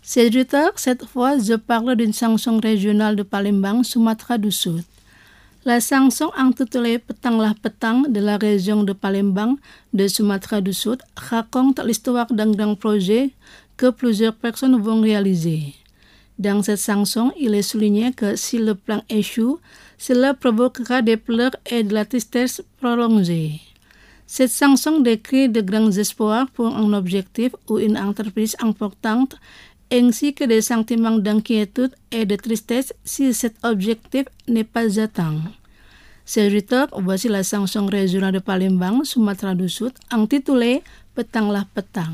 Ces auditeurs, cette fois, je parle d'une chanson régionale de Palembang, Sumatra du Sud. La chanson intitulée Petanglah Petang de la région de Palembang de Sumatra du Sud raconte l'histoire d'un projet que plusieurs personnes vont réaliser. Dans cette chanson, il est souligné que si le plan échoue, cela provoquera des pleurs et de la tristesse prolongée. Cette chanson décrit de grands espoirs pour un objectif ou une entreprise importante, ainsi que des sentiments d'inquiétude et de tristesse si cet objectif n'est pas atteint. Chers auditeurs, voici la chanson régionale de Palembang, Sumatra du Sud, intitulée Petanglah Petang.